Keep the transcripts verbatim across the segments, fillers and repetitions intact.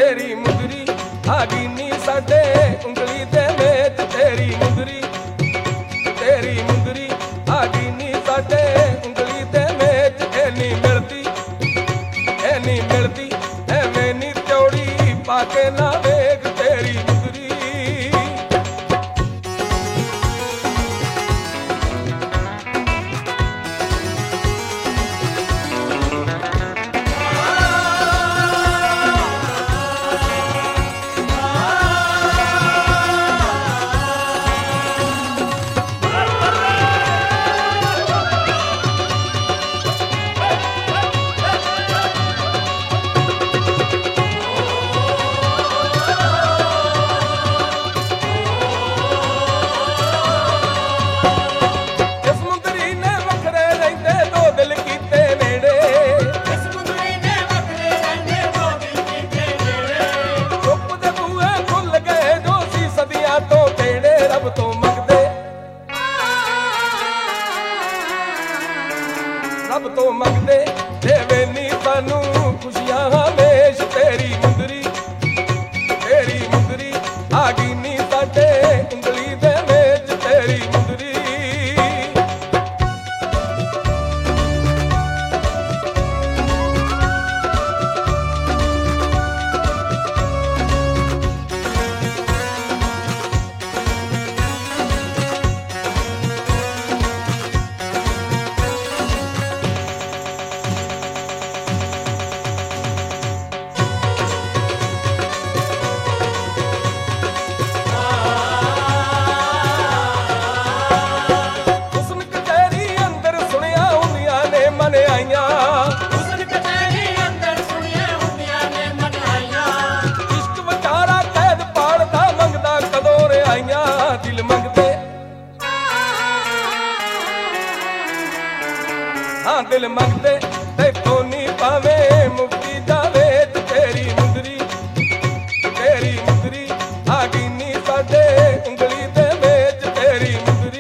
ਤੇਰੀ ਮੁੰਦਰੀ ਆ ਗਈ ਨੀ ਸਾਡੇ ਉਂਗਲੀ ਦੇ ਵਿੱਚ ਤੇਰੀ ਮੁੰਦਰੀ ਤੇਰੀ ਮੁੰਦਰੀ ਆ ਗਈ ਨੀ ਸਾਡੇ ਉਂਗਲੀ ਦੇ ਵਿੱਚ ਇਹ ਨੀ ਮਿਲਦੀ ਇਹ ਨੀ ਮਿਲਦੀ ਐਵੇਂ ਨੀ ਚੌੜੀ ਪਾ ਕੇ ਨਾ ਵੇਖ ਤੇਰੀ ਮੁੰਦਰੀ ਰੱਬ ਤੋਂ ਮੰਗਦੇ ਦੇਵੇ ਨੀ ਸਾਨੂੰ ਖੁਸ਼ੀਆਂ ਹਮੇਸ਼ ਤੇਰੀ ਮੁੰਦਰੀ ਤੇਰੀ ਮੁੰਦਰੀ ਆ ਗਈ ਨੀ ਸਾਡੇ ਉਂਗਲੀ ਦੇ ਵਿੱਚ ਤੇਰੀ ਮੁੰਦਰੀ ਦਿਲ ਮੰਗਦੇ ਹਾਂ ਦਿਲ ਮੰਗਦੇ ਤੈਥੋਂ ਨੀ ਪਾਵੇਂ ਮੁਕਤੀ ਜਾਵੇ ਤੇਰੀ ਮੁੰਦਰੀ ਤੇਰੀ ਮੁੰਦਰੀ ਆ ਗਈ ਨੀ ਸਾਡੇ ਉਂਗਲੀ ਦੇ ਵਿੱਚ ਤੇਰੀ ਮੁੰਦਰੀ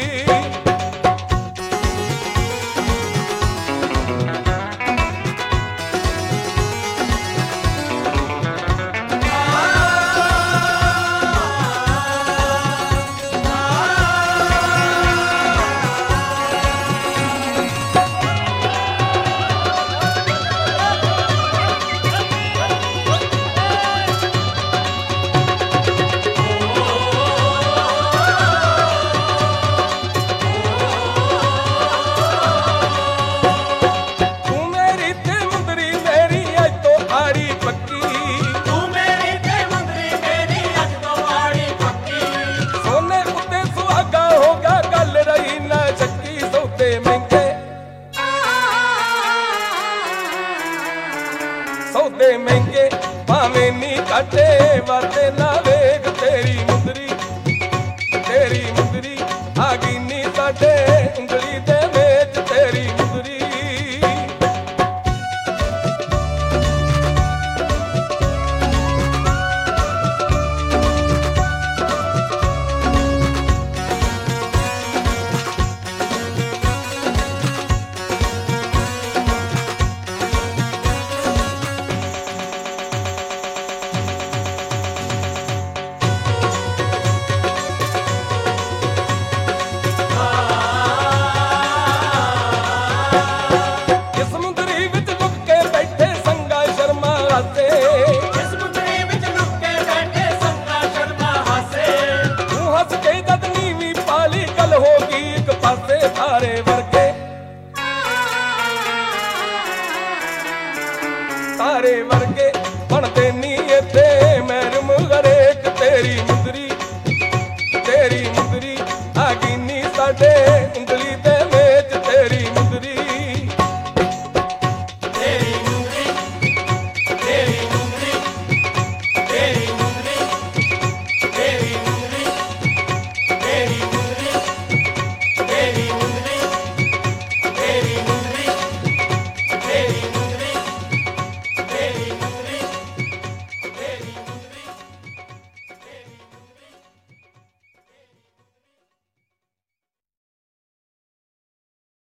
ਸੌਦੇ ਮਹਿੰਗੇ ਭਾਵੇਂ ਨੀ ਘਾਟੇ ਵਾਦੇ ਨਾ ਵੇਖ ਤੇਰੀ ਮੁੰਦਰੀ ਤੇਰੀ ਮੁੰਦਰੀ ਆ ਗਈ ਨੀ ਸਾਡੇ ਉਂਗਲੀ ਦੇ ਵਿੱਚ ਤੇਰੀ ਮੁੰਦਰੀ ਤਾਰੇ ਵਰਗੇ ਤਾਰੇ ਵਰਗੇ ਬਣਦੇ ਨੀ ਇੱਥੇ ਮਹਿਰਮ ਹਰੇਕ ਤੇਰੀ ਮੁੰਦਰੀ ਤੇਰੀ ਮੁੰਦਰੀ ਆ ਗਈ ਨੀ ਸਾਡੇ ਉਂਗਲੀ